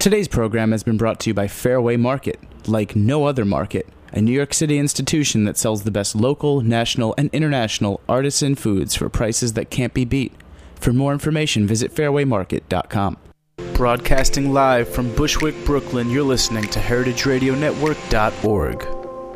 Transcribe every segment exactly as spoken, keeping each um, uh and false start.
Today's program has been brought to you by Fairway Market, like no other market, a New York City institution that sells the best local, national, and international artisan foods for prices that can't be beat. For more information, visit fairway market dot com. Broadcasting live from Bushwick, Brooklyn, you're listening to heritage radio network dot org.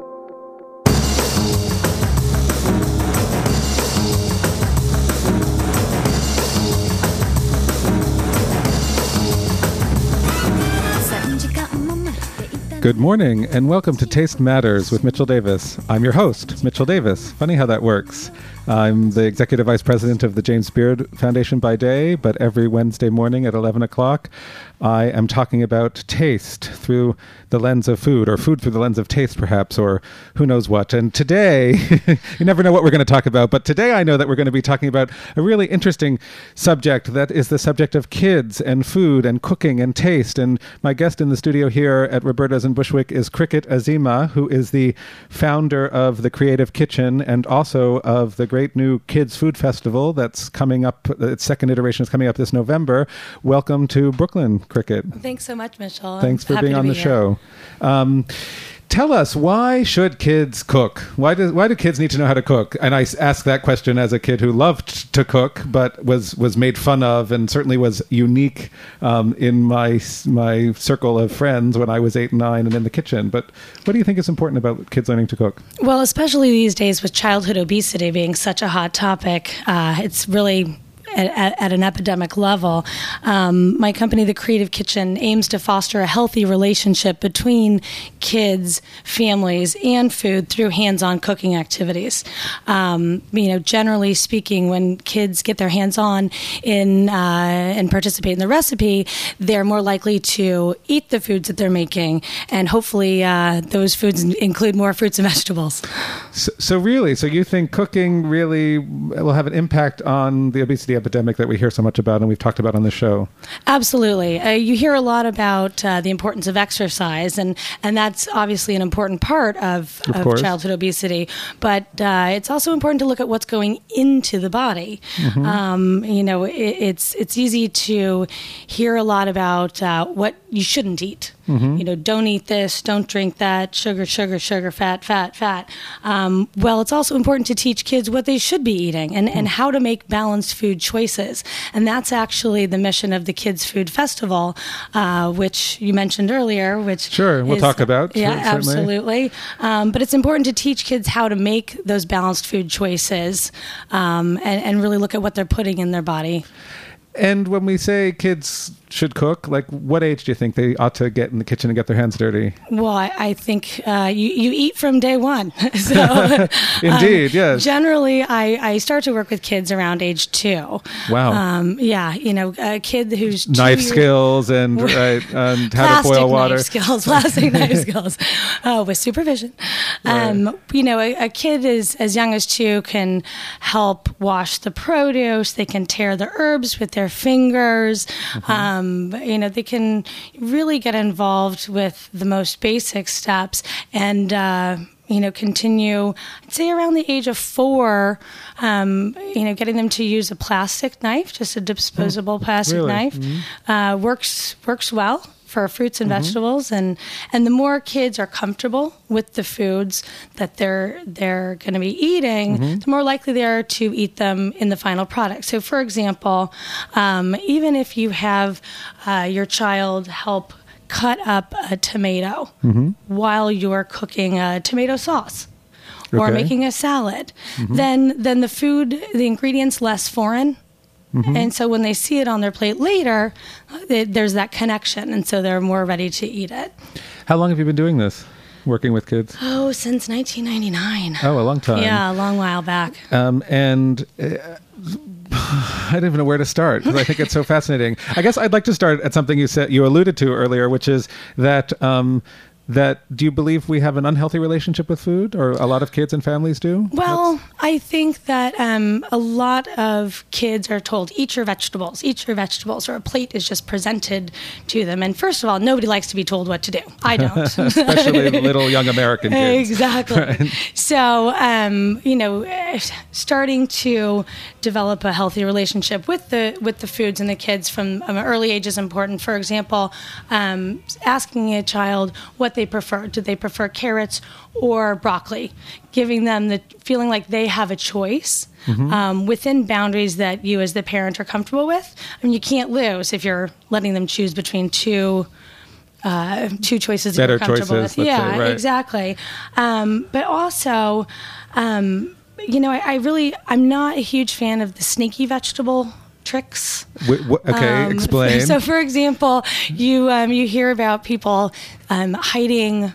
Good morning, and welcome to Taste Matters with Mitchell Davis. I'm your host, Mitchell Davis. Funny how that works. I'm the Executive Vice President of the James Beard Foundation by day, but every Wednesday morning at eleven o'clock, I am talking about taste through the lens of food, or food through the lens of taste, perhaps, or who knows what. And today, you never know what we're going to talk about, but today I know that we're going to be talking about a really interesting subject that is the subject of kids and food and cooking and taste. And my guest in the studio here at Roberta's in Bushwick is Cricket Azima, who is the founder of The Creative Kitchen and also of the great new Kids Food Festival that's coming up. Its second iteration is coming up this November. Welcome to Brooklyn, Cricket. Thanks so much, Mitchell. Thanks for Happy being on be the here. show. Um, tell us, why should kids cook? Why do why do kids need to know how to cook? And I asked that question as a kid who loved to cook, but was was made fun of, and certainly was unique um, in my my circle of friends when I was eight and nine and in the kitchen. But what do you think is important about kids learning to cook? Well, especially these days with childhood obesity being such a hot topic, uh, it's really At, at an epidemic level. Um, my company, The Creative Kitchen, aims to foster a healthy relationship between kids, families, and food through hands-on cooking activities. Um, you know, generally speaking, when kids get their hands-on in uh, and participate in the recipe, they're more likely to eat the foods that they're making, and hopefully uh, those foods include more fruits and vegetables. So, so really, so you think cooking really will have an impact on the obesity epidemic that we hear so much about and we've talked about on the show? Absolutely. Uh, you hear a lot about uh, the importance of exercise, and, and that's obviously an important part of, of, of childhood obesity. But uh, it's also important to look at what's going into the body. Mm-hmm. Um, you know, it, it's it's easy to hear a lot about uh, what you shouldn't eat. Mm-hmm. You know, don't eat this, don't drink that, sugar, sugar, sugar, fat, fat, fat. Um, well, it's also important to teach kids what they should be eating and, and how to make balanced food choices. And that's actually the mission of the Kids Food Festival, uh, which you mentioned earlier, which Sure, we'll is, talk about. Yeah, certainly. absolutely. Um, but it's important to teach kids how to make those balanced food choices um, and, and really look at what they're putting in their body. And when we say kids should cook, like what age do you think they ought to get in the kitchen and get their hands dirty? Well, I, I think uh, you, you eat from day one. so, Indeed, um, yes. Generally, I, I start to work with kids around age two. Wow. Um, yeah, you know, a kid who's two Knife years, skills and, right, and how to boil water. Knife skills, plastic knife skills, uh, with supervision. Um, right. You know, a, a kid is as young as two can help wash the produce. They can tear the herbs with their fingers. Mm-hmm. Um, you know, they can really get involved with the most basic steps and, uh, you know, continue, I'd say around the age of four, um, you know, getting them to use a plastic knife, just a disposable plastic really? knife, mm-hmm. uh, works works well for fruits and mm-hmm. vegetables, and and the more kids are comfortable with the foods that they're they're going to be eating, mm-hmm. the more likely they are to eat them in the final product. So, for example, um, even if you have uh, your child help cut up a tomato mm-hmm. while you're cooking a tomato sauce or okay. making a salad, mm-hmm. then then the food, the ingredients less foreign. Mm-hmm. And so when they see it on their plate later, it, there's that connection, and so they're more ready to eat it. How long have you been doing this, working with kids? Oh, since nineteen ninety-nine. Oh, a long time. Yeah, a long while back. Um, and uh, I don't even know where to start because I think it's so fascinating. I guess I'd like to start at something you said, you alluded to earlier, which is that um, that do you believe we have an unhealthy relationship with food, or a lot of kids and families do? Well, That's... I think that um, a lot of kids are told, eat your vegetables, eat your vegetables, or a plate is just presented to them. And first of all, nobody likes to be told what to do. I don't. Especially little young American kids. Exactly. Right. So, um, you know, starting to develop a healthy relationship with the with the foods and the kids from an early age is important. For example, um, asking a child what they prefer. Do they prefer carrots or broccoli? Giving them the feeling like they have a choice mm-hmm. um, within boundaries that you as the parent are comfortable with. I mean, you can't lose if you're letting them choose between two uh, two choices that Better you're comfortable choices, with. Yeah, say, right. exactly. Um, but also, um, you know, I, I really, I'm not a huge fan of the sneaky vegetable tricks. W- w- okay, um, explain. So, for example, you um, you hear about people um, hiding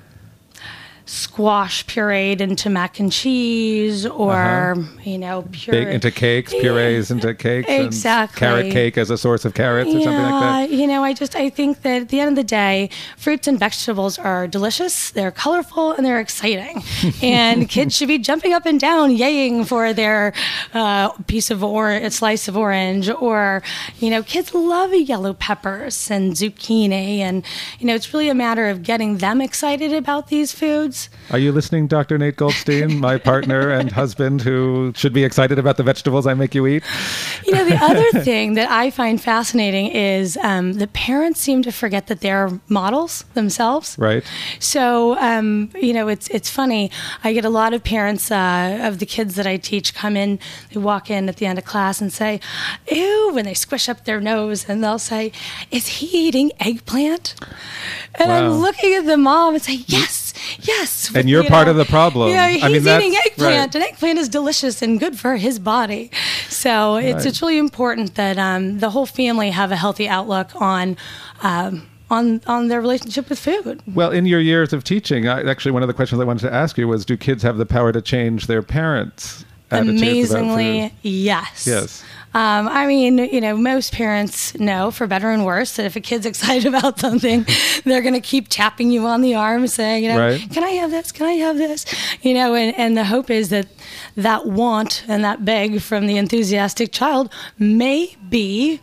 squash pureed into mac and cheese, or uh-huh. you know, puree into cakes, purees into cakes, exactly. And carrot cake as a source of carrots or yeah, something like that. You know, I just I think that at the end of the day, fruits and vegetables are delicious, they're colorful, and they're exciting, and kids should be jumping up and down, yaying for their uh, piece of or a slice of orange, or you know, kids love yellow peppers and zucchini, and you know, it's really a matter of getting them excited about these foods. Are you listening, Doctor Nate Goldstein, my partner and husband, who should be excited about the vegetables I make you eat? You know, the other thing that I find fascinating is um, the parents seem to forget that they're models themselves. Right. So, um, you know, it's it's funny. I get a lot of parents uh, of the kids that I teach come in, they walk in at the end of class and say, ew, when they squish up their nose, and they'll say, is he eating eggplant? And wow. I'm looking at the mom and say, yes, yes. And you're you part know, of the problem. Yeah, he's I mean, eating eggplant, right. and eggplant is delicious and good for his body. So it's right. it's really important that um, the whole family have a healthy outlook on um, on on their relationship with food. Well, in your years of teaching, I, actually, one of the questions I wanted to ask you was, do kids have the power to change their parents' attitudes Amazingly, about food? yes. Yes. Um, I mean, you know, most parents know, for better and worse, that if a kid's excited about something, they're going to keep tapping you on the arm saying, you know, right. can I have this? Can I have this? You know, and, and the hope is that that want and that beg from the enthusiastic child may be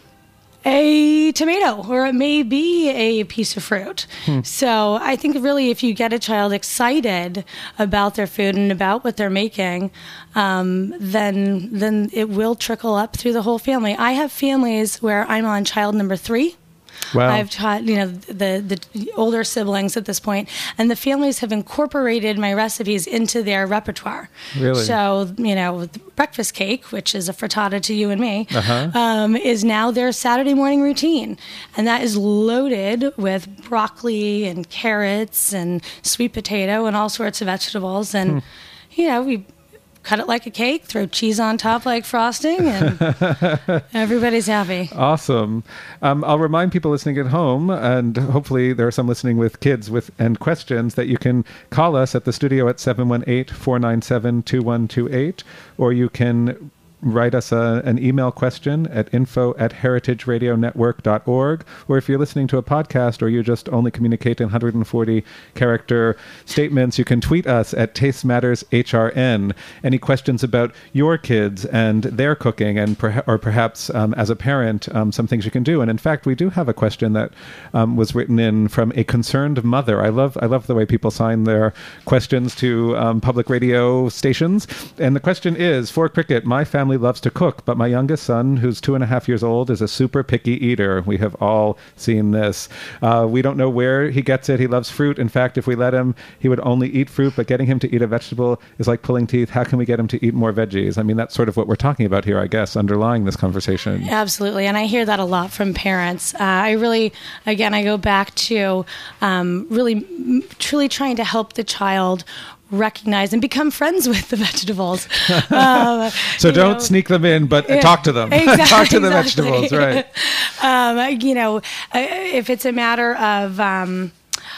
a tomato, or it may be a piece of fruit. Hmm. So I think really if you get a child excited about their food and about what they're making, um, then then it will trickle up through the whole family. I have families where I'm on child number three. Wow. I've taught, you know, the, the older siblings at this point, and the families have incorporated my recipes into their repertoire. Really? So, you know, the breakfast cake, which is a frittata to you and me, uh-huh. um, is now their Saturday morning routine. And that is loaded with broccoli and carrots and sweet potato and all sorts of vegetables. And, hmm. you know, we cut it like a cake, throw cheese on top like frosting, and everybody's happy. Awesome. Um, I'll remind people listening at home, and hopefully there are some listening with kids with and questions, that you can call us at the studio at seven one eight, four nine seven, two one two eight, or you can write us a, an email question at info at heritage radio network dot org, or if you're listening to a podcast or you just only communicate in one hundred forty character statements, you can tweet us at Taste Matters H R N. Any questions about your kids and their cooking, and perha- or perhaps um, as a parent, um, some things you can do. And in fact, we do have a question that um, was written in from a concerned mother. I love I love the way people sign their questions to um, public radio stations. And the question is, for Cricket, my family loves to cook, but my youngest son, who's two and a half years old, is a super picky eater. We have all seen this. Uh, we don't know where he gets it. He loves fruit. In fact, if we let him, he would only eat fruit, but getting him to eat a vegetable is like pulling teeth. How can we get him to eat more veggies? I mean, that's sort of what we're talking about here, I guess, underlying this conversation. Absolutely. And I hear that a lot from parents. Uh, I really, again, I go back to um, really, m- truly trying to help the child recognize and become friends with the vegetables. Um, so don't know, sneak them in, but yeah, talk to them. Exactly, talk to the exactly. vegetables, right. um, you know, if it's a matter of, um,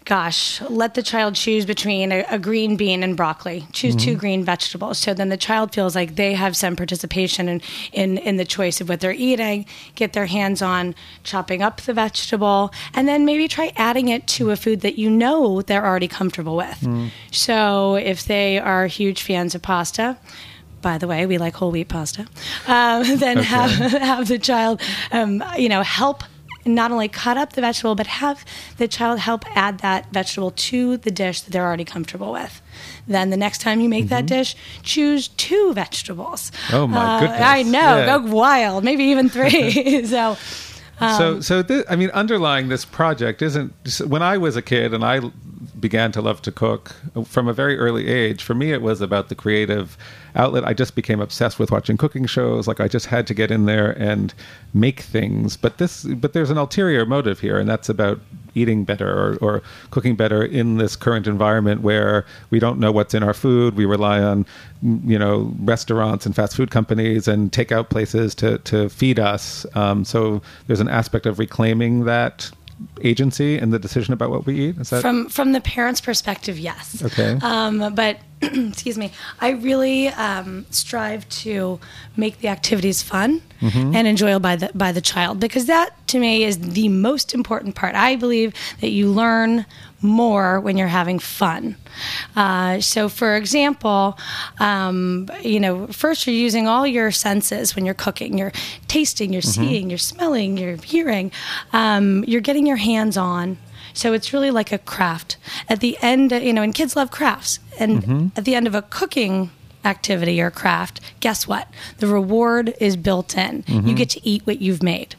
gosh, let the child choose between a, a green bean and broccoli. Choose mm-hmm. two green vegetables. So then the child feels like they have some participation in, in, in the choice of what they're eating, get their hands on chopping up the vegetable, and then maybe try adding it to a food that you know they're already comfortable with. Mm. So if they are huge fans of pasta, by the way, we like whole wheat pasta, um, then okay. have, have the child, um, you know, help not only cut up the vegetable, but have the child help add that vegetable to the dish that they're already comfortable with. Then the next time you make mm-hmm. that dish, choose two vegetables. Oh, my uh, goodness. I know. Yeah. Go wild. Maybe even three. so... Um, so, so th- I mean, underlying this project isn't... When I was a kid and I began to love to cook from a very early age, for me it was about the creative outlet. I just became obsessed with watching cooking shows. Like, I just had to get in there and make things. But this, but there's an ulterior motive here, and that's about eating better or, or cooking better in this current environment where we don't know what's in our food. We rely on, you know, restaurants and fast food companies and takeout places to, to feed us. Um, so there's an aspect of reclaiming that agency in the decision about what we eat. Is that from from the parent's perspective? Yes. Okay. Um, but excuse me, I really um, strive to make the activities fun mm-hmm. and enjoyable by the by the child, because that to me is the most important part. I believe that you learn more when you're having fun. Uh, so, for example, um, you know, first you're using all your senses when you're cooking. You're tasting, you're mm-hmm. seeing, you're smelling, you're hearing. Um, you're getting your hands on. So it's really like a craft. At the end, you know, and kids love crafts. And mm-hmm. at the end of a cooking activity or craft, guess what? The reward is built in. Mm-hmm. You get to eat what you've made.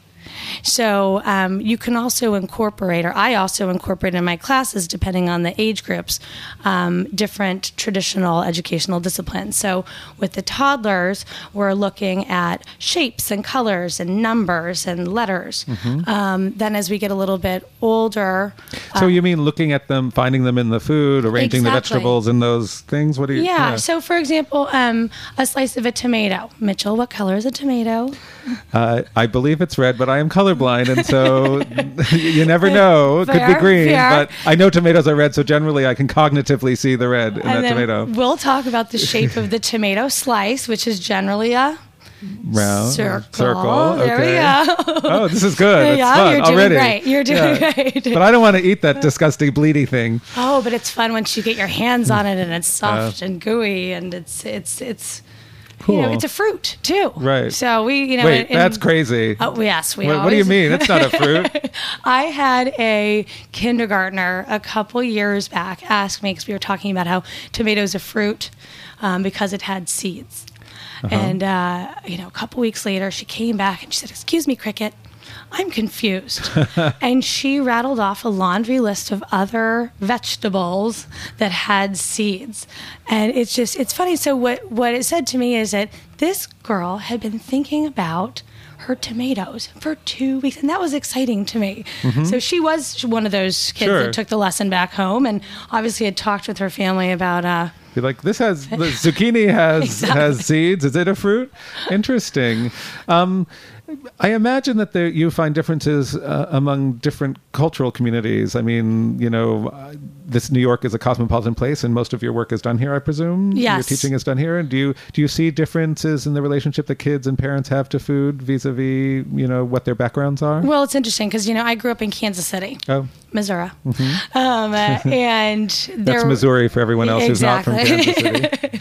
So um, you can also incorporate, or I also incorporate in my classes, depending on the age groups, um, different traditional educational disciplines. So with the toddlers, we're looking at shapes and colors and numbers and letters. Mm-hmm. Um, then as we get a little bit older... So um, you mean looking at them, finding them in the food, arranging exactly. the vegetables in those things? What do you... Yeah, yeah. so for example, um, a slice of a tomato. Mitchell, what color is a tomato? Uh, I believe it's red, but I am colorblind, and so you never know. It fair, could be green, fair. but I know tomatoes are red, so generally I can cognitively see the red in and that tomato. We'll talk about the shape of the tomato slice, which is generally a round circle. circle. There okay. we go. Oh, this is good. It's yeah, fun you're doing already. Great. You're doing yeah. great. But I don't want to eat that disgusting bleedy thing. Oh, but it's fun once you get your hands on it and it's soft uh, and gooey and it's it's it's. Cool. You know, it's a fruit too. Right. So we, you know, wait, in, that's crazy. Oh yes, we. What, always, what do you mean? It's not a fruit. I had a kindergartner a couple years back ask me, because we were talking about how tomatoes are fruit um, because it had seeds, uh-huh. and uh, you know, a couple weeks later, she came back and she said, "Excuse me, Cricket, I'm confused." And she rattled off a laundry list of other vegetables that had seeds. And it's just, it's funny. So what, what it said to me is that this girl had been thinking about her tomatoes for two weeks. And that was exciting to me. Mm-hmm. So she was one of those kids sure. that took the lesson back home and obviously had talked with her family about... Uh, You're like, this has, the zucchini has, exactly. has seeds. Is it a fruit? Interesting. Um, I imagine that there, you find differences uh, among different cultural communities. I mean, you know, uh, this New York is a cosmopolitan place, and most of your work is done here, I presume. Yes. Your teaching is done here. Do you do you see differences in the relationship that kids and parents have to food vis-a-vis, you know, what their backgrounds are? Well, it's interesting because, you know, I grew up in Kansas City, oh. Missouri, mm-hmm. um, uh, and there, that's Missouri for everyone else exactly. who's not from Kansas City.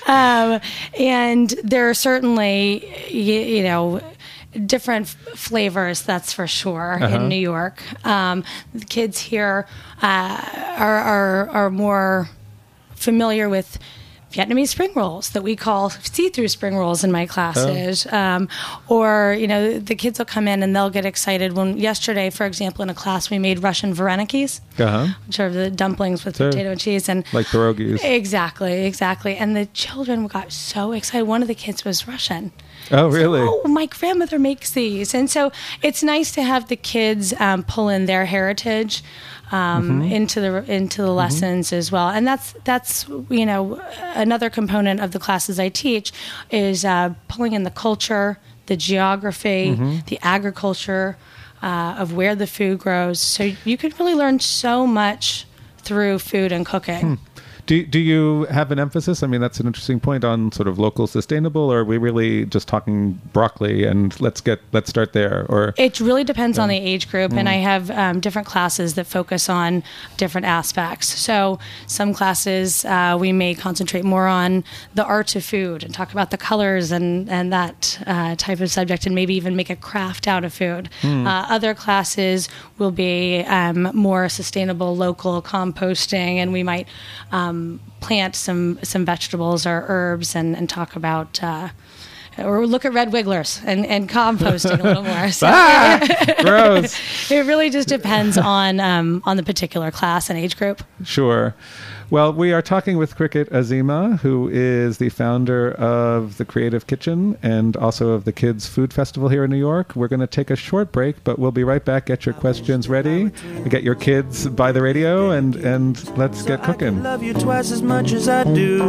um, and there are certainly, you, you know. different f- flavors, that's for sure, uh-huh. in New York. Um, the kids here uh, are, are are more familiar with Vietnamese spring rolls that we call see-through spring rolls in my classes. Oh. Um, or, you know, the kids will come in and they'll get excited when, yesterday, for example, in a class we made Russian varenikis, uh-huh. which are the dumplings with sure. potato and cheese. And like pierogies. Exactly, exactly. And the children got so excited. One of the kids was Russian. Oh, really? So, oh, my grandmother makes these. And so it's nice to have the kids um, pull in their heritage um, mm-hmm. into the into the lessons mm-hmm. as well. And that's, that's you know, another component of the classes I teach is uh, pulling in the culture, the geography, mm-hmm. the agriculture uh, of where the food grows. So you can really learn so much through food and cooking. Hmm. Do, do you have an emphasis? I mean, that's an interesting point on sort of local sustainable, or are we really just talking broccoli and let's get let's start there? Or it really depends yeah. on the age group, mm. and I have um, different classes that focus on different aspects. So some classes uh, we may concentrate more on the art of food and talk about the colors and and that uh, type of subject, and maybe even make a craft out of food. Mm. Uh, other classes will be um, more sustainable, local composting, and we might um, plant some some vegetables or herbs and, and talk about uh, or look at red wigglers and, and composting a little more. So ah, gross. It really just depends on um, on the particular class and age group. Sure. Well, we are talking with Cricket Azima, who is the founder of the Creative Kitchen and also of the Kids Food Festival here in New York. We're going to take a short break, but we'll be right back. Get your questions ready. Get your kids by the radio, and, and let's get cooking. I love you twice as much as I do.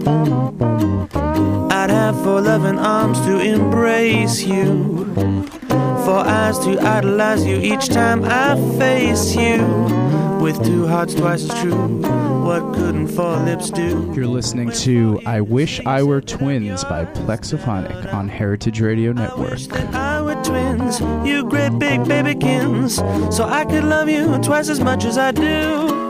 I'd have four loving arms to embrace you, four eyes to idolize you each time I face you. With two hearts twice as true, what couldn't four lips do? You're listening to I Wish I Were Twins by Plexophonic on Heritage Radio Network. I wish that I were twins, you great big babykins, so I could love you twice as much as I do.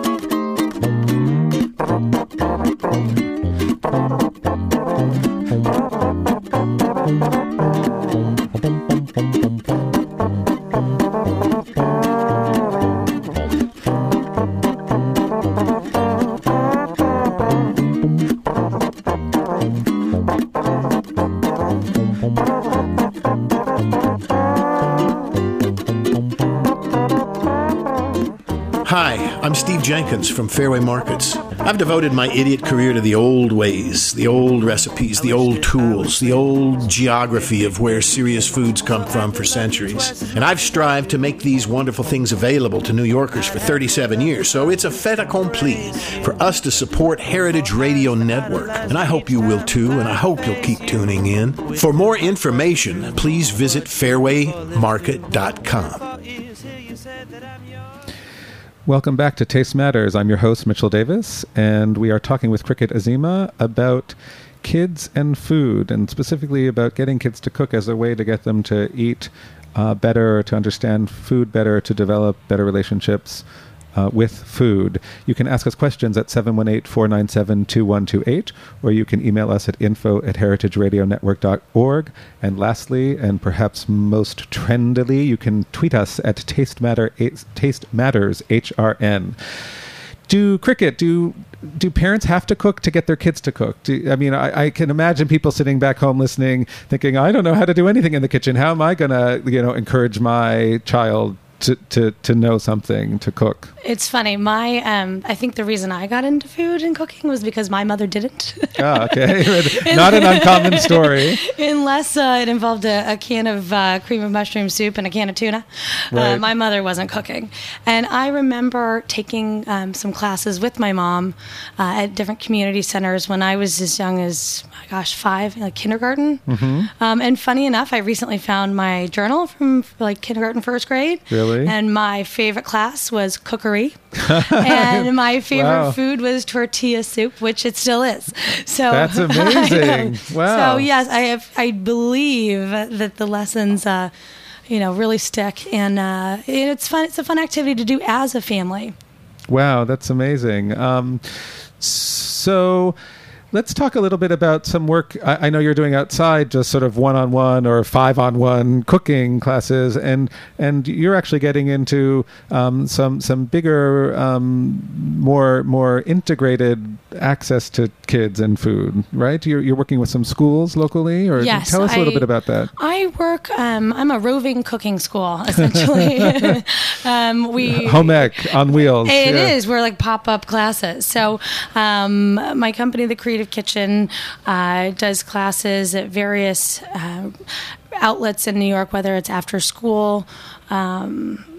Hi, I'm Steve Jenkins from Fairway Markets. I've devoted my idiot career to the old ways, the old recipes, the old tools, the old geography of where serious foods come from for centuries. And I've strived to make these wonderful things available to New Yorkers for thirty-seven years, so it's a fait accompli for us to support Heritage Radio Network. And I hope you will too, and I hope you'll keep tuning in. For more information, please visit fairway market dot com. Welcome back to Taste Matters. I'm your host, Mitchell Davis, and we are talking with Cricket Azima about kids and food, and specifically about getting kids to cook as a way to get them to eat uh, better, to understand food better, to develop better relationships uh, with food. You can ask us questions at seven one eight, four nine seven, two one two eight, or you can email us at info at heritage radio network dot org. And lastly, and perhaps most trendily, you can tweet us at Taste Matter, Taste Matters H R N. Do Cricket, do do parents have to cook to get their kids to cook? Do, I mean, I, I can imagine people sitting back home listening, thinking, I don't know how to do anything in the kitchen. How am I going to, you know, encourage my child to, to, to know something, to cook? It's funny. My, um, I think the reason I got into food and cooking was because my mother didn't. Ah, okay. Not an uncommon story. Unless uh, it involved a, a can of uh, cream of mushroom soup and a can of tuna. Right. Uh, my mother wasn't cooking. And I remember taking um, some classes with my mom uh, at different community centers when I was as young as, oh my gosh, five, like kindergarten. Mm-hmm. Um, and funny enough, I recently found my journal from like kindergarten, first grade. Really? And my favorite class was cookery. And my favorite Wow. food was tortilla soup, which it still is. So That's amazing. Wow. So yes, I have. I believe that the lessons, uh, you know, really stick, and uh, it's fun. It's a fun activity to do as a family. Wow, that's amazing. Um, so. Let's talk a little bit about some work I, I know you're doing outside, just sort of one-on-one or five-on-one cooking classes, and and you're actually getting into um, some some bigger, um, more more integrated access to kids and food, right? You're you're working with some schools locally, or yes, tell us a little I, bit about that. I work. Um, I'm a roving cooking school, essentially. um, we home ec on wheels. It yeah. is. We're like pop-up classes. So um, my company, the Creative Kitchen, uh, does classes at various uh, outlets in New York, whether it's after school, um,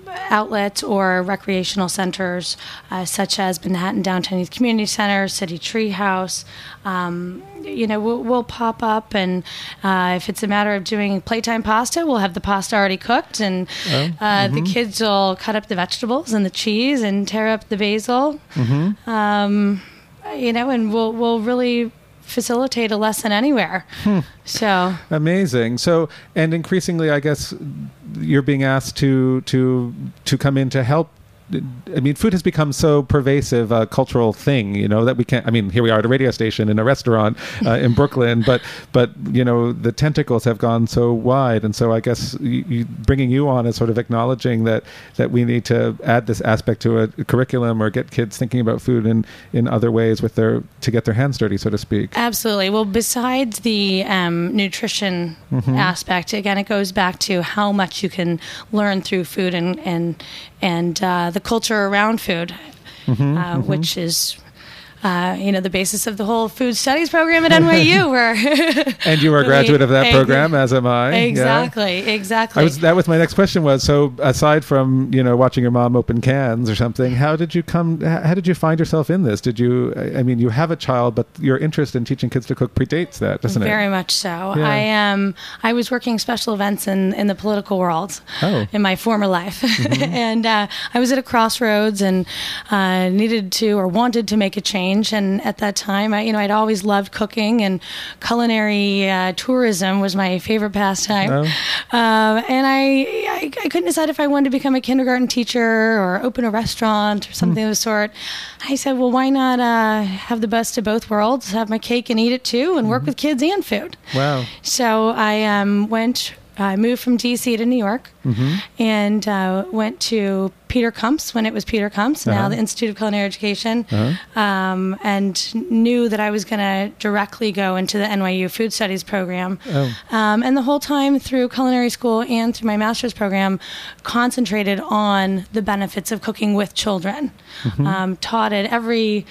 outlets or recreational centers, uh, such as Manhattan Downtown Youth Community Center, City Treehouse. Um, you know, we'll, we'll pop up, and uh, if it's a matter of doing playtime pasta, we'll have the pasta already cooked, and Oh, uh, mhm. the kids will cut up the vegetables and the cheese and tear up the basil. Mhm. Um, you know, and we'll we'll really facilitate a lesson anywhere. Hmm. So Amazing. So, and increasingly, I guess you're being asked to to to come in to help. I mean, food has become so pervasive a cultural thing, you know, that we can't. I mean, here we are at a radio station in a restaurant uh, in Brooklyn, but but you know, the tentacles have gone so wide, and so I guess you, you, bringing you on is sort of acknowledging that that we need to add this aspect to a curriculum or get kids thinking about food in in other ways with their to get their hands dirty, so to speak. absolutely. Well, besides the um, nutrition Mhm. aspect, again, it goes back to how much you can learn through food and and and uh, the culture around food, Mhm, uh, mhm. which is. Uh, you know, the basis of the whole food studies program at N Y U. Where And you were a graduate of that Ex- program, as am I. Yeah. Exactly, exactly. I was, that was my next question was, so aside from, you know, watching your mom open cans or something, how did you come, h- how did you find yourself in this? Did you, I I mean, you have a child, but your interest in teaching kids to cook predates that, doesn't Very it? much so. Yeah. I um I was working special events in, in the political world Oh. in my former life, and uh, I was at a crossroads and uh, needed to or wanted to make a change. And at that time, I you know I'd always loved cooking, and culinary uh, tourism was my favorite pastime. Oh. Um, and I, I I couldn't decide if I wanted to become a kindergarten teacher or open a restaurant or something of the sort. I said, well, why not uh, have the best of both worlds, have my cake and eat it too, and work with kids and food. Wow. So I um, went, I moved from D C to New York Mm-hmm. and uh, went to Peter Kumps when it was Peter Kumps, Uh-huh. now the Institute of Culinary Education, Uh-huh. um, and knew that I was going to directly go into the N Y U Food Studies program. Oh. Um, and the whole time through culinary school and through my master's program, concentrated on the benefits of cooking with children. Mm-hmm. Um, taught at every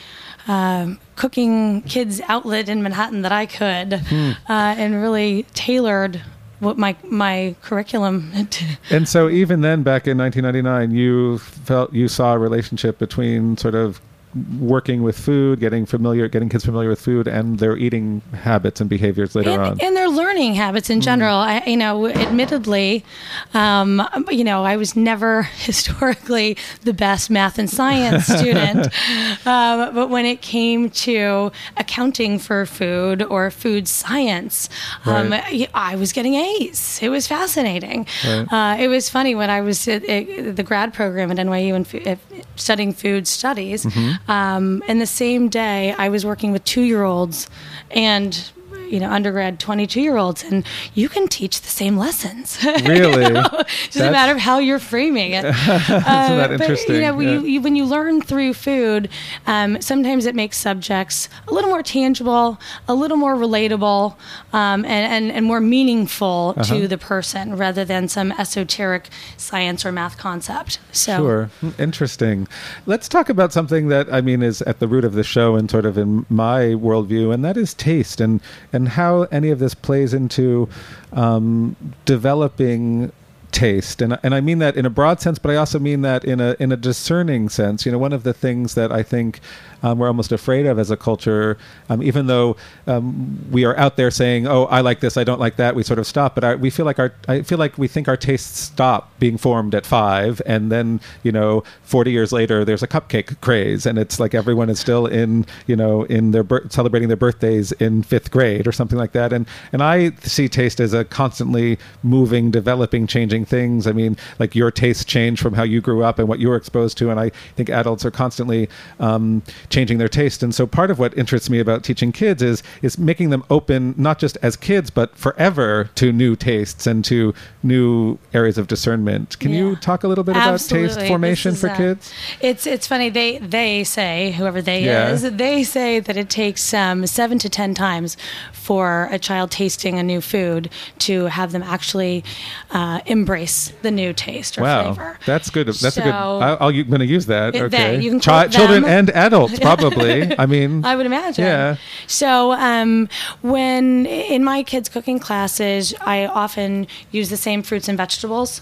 um cooking kids outlet in Manhattan that I could, Hmm. uh, and really tailored what my my curriculum. And so even then, back in nineteen ninety-nine, you felt you saw a relationship between sort of working with food, getting familiar, getting kids familiar with food, and their eating habits and behaviors later on. and, and their learning habits in general. I, you know, admittedly, um, you know, I was never historically the best math and science student, um, but when it came to accounting for food or food science, um, Right. I was getting A's. It was fascinating. Right. Uh, it was funny when I was at, at the grad program at N Y U and f- at- studying food studies. Um, and the same day, I was working with two-year-olds and, you know, undergrad twenty-two-year-olds, and you can teach the same lessons. Really? You know? It's just a That's- matter of how you're framing it. Isn't that interesting? But, you know, when, Yeah. you, you, when you learn through food, um, sometimes it makes subjects a little more tangible, a little more relatable, um, and, and, and more meaningful Uh-huh. to the person rather than some esoteric science or math concept. So, Sure. Hmm, Interesting. Let's talk about something that, I mean, is at the root of the show and sort of in my worldview, and that is taste and, and how any of this plays into um, developing taste. And, and I mean that in a broad sense, but I also mean that in a, in a discerning sense. You know, one of the things that I think um, we're almost afraid of as a culture, um, even though um, we are out there saying, oh, I like this, I don't like that, we sort of stop. But our, we feel like our, I feel like we think our tastes stop being formed at five. And then, you know, forty years later, there's a cupcake craze. And it's like everyone is still in, you know, in their, bir- celebrating their birthdays in fifth grade or something like that. And, and I see taste as a constantly moving, developing, changing things. I mean, like your tastes change from how you grew up and what you were exposed to. And I think adults are constantly um, changing their taste. And so part of what interests me about teaching kids is is making them open, not just as kids, but forever to new tastes and to new areas of discernment. Can you Yeah. talk a little bit Absolutely. about taste formation This is, for uh, kids? It's it's funny. They they say, whoever they Yeah. is, they say that it takes um, seven to ten times for a child tasting a new food to have them actually uh, embrace the new taste or Wow, flavor. that's good. That's a good. So- I, I'll, I'm going to use that. It- Okay, they, you can Chi- quote children them. and adults probably. I mean, I would imagine. Yeah. So um, when in my kids' cooking classes, I often use the same fruits and vegetables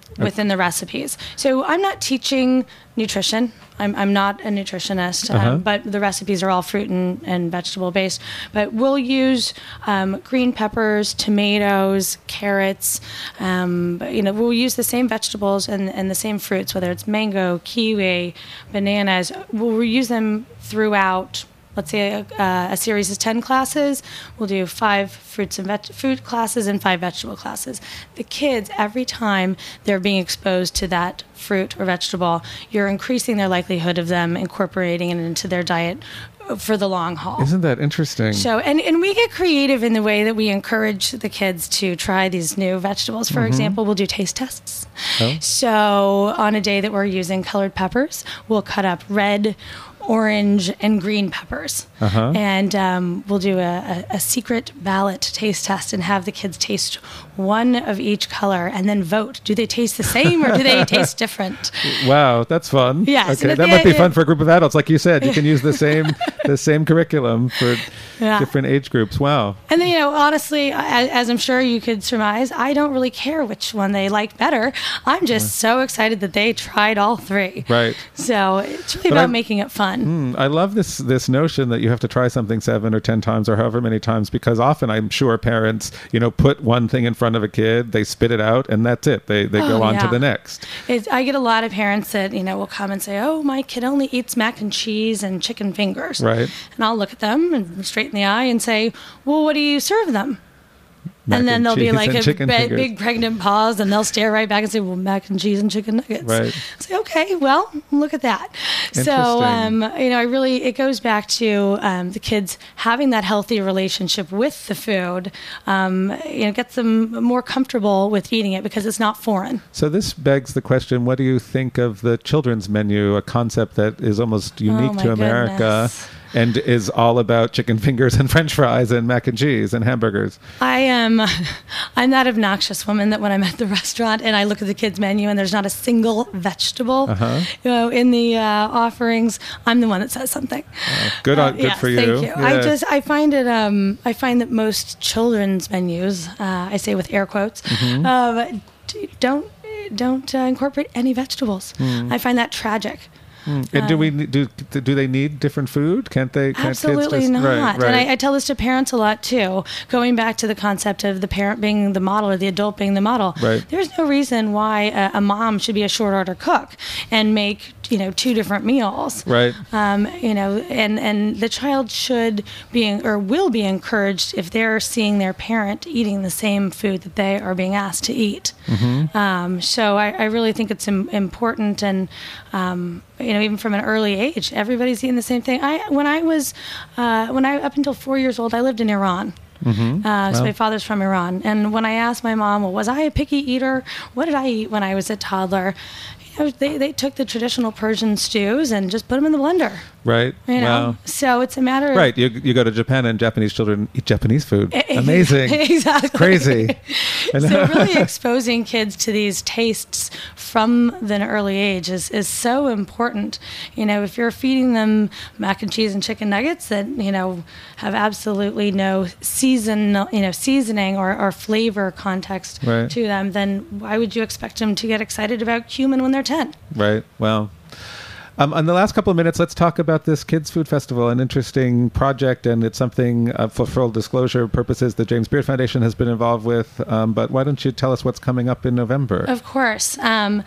within the recipes. So I'm not teaching nutrition. I'm, I'm not a nutritionist, Uh-huh. um, but the recipes are all fruit and, and vegetable based. But we'll use um, green peppers, tomatoes, carrots. Um, you know, we'll use the same vegetables and, and the same fruits, whether it's mango, kiwi, bananas. We'll reuse them throughout. Let's say a, uh, a series is ten classes. We'll do five fruits and veg- fruit classes and five vegetable classes. The kids, every time they're being exposed to that fruit or vegetable, you're increasing their likelihood of them incorporating it into their diet for the long haul. Isn't that interesting? So, and, and we get creative in the way that we encourage the kids to try these new vegetables. For example, we'll do taste tests. Oh. So on a day that we're using colored peppers, we'll cut up red, orange, and green peppers. Uh-huh. And um, we'll do a, a, a secret ballot taste test and have the kids taste one of each color and then vote. Do they taste the same or do they taste different? Wow, that's fun. Yes, Okay, and that the- might be fun for a group of adults. Like you said, you can use the same the same curriculum for Yeah. different age groups. Wow. And then, you know, honestly, as, as I'm sure you could surmise, I don't really care which one they like better. I'm just so excited that they tried all three. Right. So it's really But about I- making it fun. Mm, I love this this notion that you have to try something seven or ten times or however many times, because often I'm sure parents, you know, put one thing in front of a kid, they spit it out, and that's it. They they go Oh, on to yeah. the next. It's, I get a lot of parents that, you know, will come and say, oh, my kid only eats mac and cheese and chicken fingers. Right. And I'll look at them and straight in the eye and say, well, what do you serve them? Mac and then and there'll be cheese like and a chicken big, fingers. big pregnant pause, and they'll stare right back and say, well, mac and cheese and chicken nuggets. Right. Say, okay, well, look at that. So, Interesting. um, you know, I really, it goes back to um, the kids having that healthy relationship with the food, um, you know, gets them more comfortable with eating it because it's not foreign. So this begs the question, what do you think of the children's menu, a concept that is almost unique Oh, my to America goodness. and is all about chicken fingers and french fries and mac and cheese and hamburgers? I am, I'm that obnoxious woman that when I'm at the restaurant and I look at the kids' menu and there's not a single vegetable, Uh-huh. you know, in the uh, offerings, I'm the one that says something. Good on, Uh, good yes, for you. Thank you. I Yeah. just I find it um I find that most children's menus, uh, I say with air quotes, Mm-hmm. um, d- don't don't uh, incorporate any vegetables. Hmm. I find that tragic. And do we do do they need different food? Can't they? Can't Absolutely kids just, not. Right, right. And I, I tell this to parents a lot too. Going back to the concept of the parent being the model or the adult being the model. Right. There's no reason why a, a mom should be a short order cook and make you know two different meals. Right. Um, you know, and and the child should be or will be encouraged if they're seeing their parent eating the same food that they are being asked to eat. Mm-hmm. Um, so I, I really think it's im- important, and um, you know, even from an early age, everybody's eating the same thing. I when I was uh, when I up until four years old, I lived in Iran. Mm-hmm. Uh, so Wow. my father's from Iran, and when I asked my mom, well, was I a picky eater? What did I eat when I was a toddler? You know, they they took the traditional Persian stews and just put them in the blender. Right. You know, Wow. so it's a matter of Right. You you go to Japan and Japanese children eat Japanese food. E- Amazing. exactly. Crazy. And- So really exposing kids to these tastes from an early age is, is so important. You know, if you're feeding them mac and cheese and chicken nuggets that, you know, have absolutely no season, you know, seasoning or, or flavor context Right. to them, then why would you expect them to get excited about cumin when they're ten? Right. Well, um, in the last couple of minutes, let's talk about this Kids Food Festival, an interesting project, and it's something, uh, for full disclosure purposes, the James Beard Foundation has been involved with. Um, but why don't you tell us what's coming up in November? Of course. Um,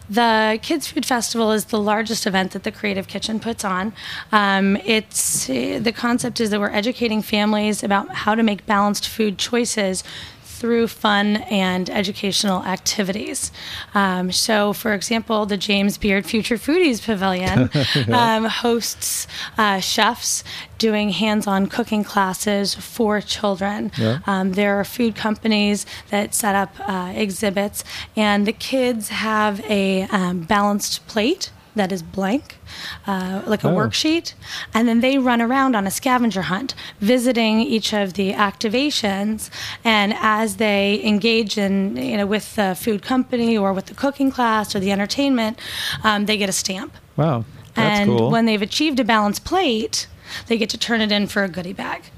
the Kids Food Festival is the largest event that the Creative Kitchen puts on. Um, it's the concept is that we're educating families about how to make balanced food choices through fun and educational activities. Um, so, for example, the James Beard Future Foodies Pavilion um, hosts uh, chefs doing hands-on cooking classes for children. Yeah. Um, there are food companies that set up uh, exhibits, and the kids have a um, balanced plate that is blank, uh, like a Oh. worksheet, and then they run around on a scavenger hunt, visiting each of the activations. And as they engage in, you know, with the food company or with the cooking class or the entertainment, um, they get a stamp. Wow. That's and cool. when they've achieved a balanced plate, they get to turn it in for a goodie bag.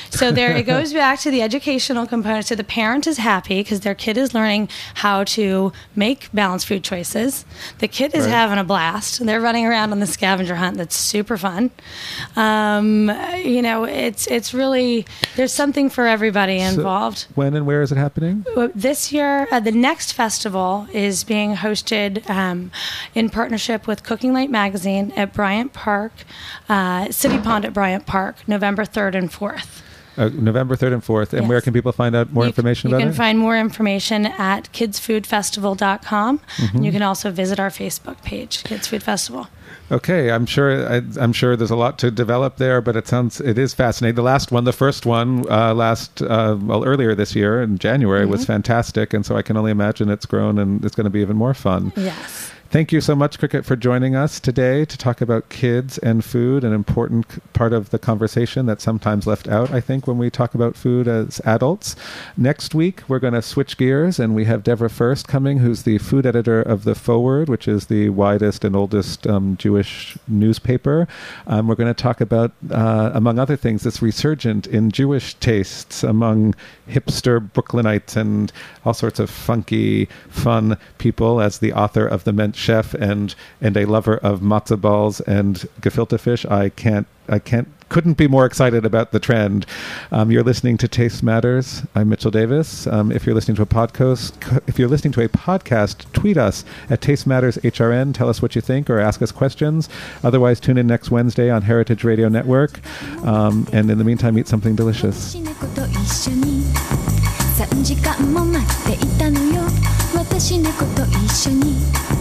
So there it goes back to the educational component. So the parent is happy because their kid is learning how to make balanced food choices. The kid is Right. having a blast. They're running around on the scavenger hunt. That's super fun. Um, you know, it's it's really, there's something for everybody involved. So when and where is it happening? Well, This year, uh, the next festival is being hosted um, in partnership with Cooking Light Magazine at Bryant Park, uh, City Pond at Bryant Park, November third and fourth. Uh, November third and fourth. And Yes. where can people find out more You- information you about can it? find more information at kids food festival dot com. Mm-hmm. And you can also visit our Facebook page, Kids Food Festival. Okay, I'm sure. I, I'm sure there's a lot to develop there, but it sounds it is fascinating. The last one, the first one, uh, last uh, well earlier this year in January was fantastic, and so I can only imagine it's grown and it's going to be even more fun. Yes. Thank you so much, Cricket, for joining us today to talk about kids and food, an important c- part of the conversation that's sometimes left out, I think, when we talk about food as adults. Next week, we're going to switch gears, and we have Deborah First coming, who's the food editor of The Forward, which is the widest and oldest um, Jewish newspaper. Um, we're going to talk about, uh, among other things, this resurgent in Jewish tastes among hipster Brooklynites and all sorts of funky, fun people, as the author of The Mensch Chef and and a lover of matzah balls and gefilte fish. I can't I can't couldn't be more excited about the trend. Um, you're listening to Taste Matters. I'm Mitchell Davis. Um, if you're listening to a podcast, if you're listening to a podcast, tweet us at Taste Matters H R N. Tell us what you think or ask us questions. Otherwise, tune in next Wednesday on Heritage Radio Network. Um, and in the meantime, eat something delicious. 私猫と一緒にさんじかんも待っていたのよ私猫と一緒に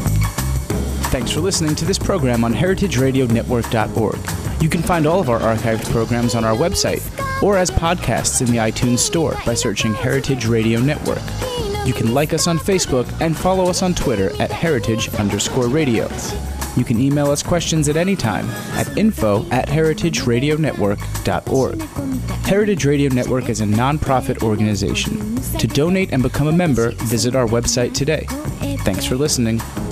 Thanks for listening to this program on heritage radio network dot org. You can find all of our archived programs on our website or as podcasts in the iTunes Store by searching Heritage Radio Network. You can like us on Facebook and follow us on Twitter at heritage underscore radio. You can email us questions at any time at info at heritage radio network dot org. Heritage Radio Network is a non-profit organization. To donate and become a member, visit our website today. Thanks for listening.